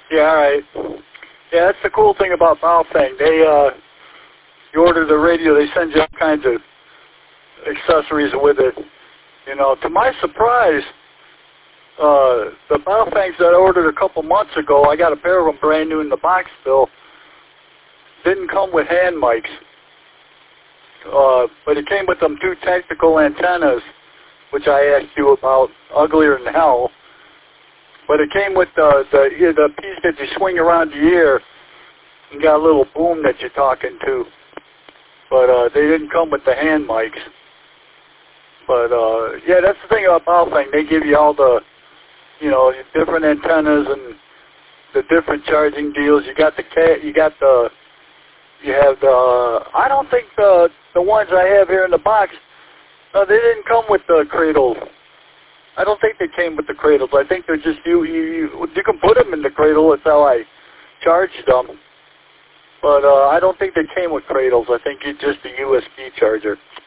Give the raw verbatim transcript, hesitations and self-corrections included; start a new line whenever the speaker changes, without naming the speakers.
Yeah, all right. Yeah, that's the cool thing about Baofeng. They, uh, you order the radio, they send you all kinds of accessories with it. You know, to my surprise, uh, the Baofengs that I ordered a couple months ago, I got a pair of them brand new in the box still, didn't come with hand mics. Uh, but it came with them two technical antennas, which I asked you about, uglier than hell. But it came with the, the, the piece that you swing around your ear and got a little boom that you're talking to. But uh, they didn't come with the hand mics. But, uh, yeah, that's the thing about Baofeng. They give you all the, you know, different antennas and the different charging deals. You got the, you got the, you have the, I don't think the, the ones I have here in the box, uh, they didn't come with the cradles. I don't think they came with the cradles. I think they're just, you, you, you, you can put them in the cradle. That's how I charged them. But uh, I don't think they came with cradles. I think it's just a U S B charger.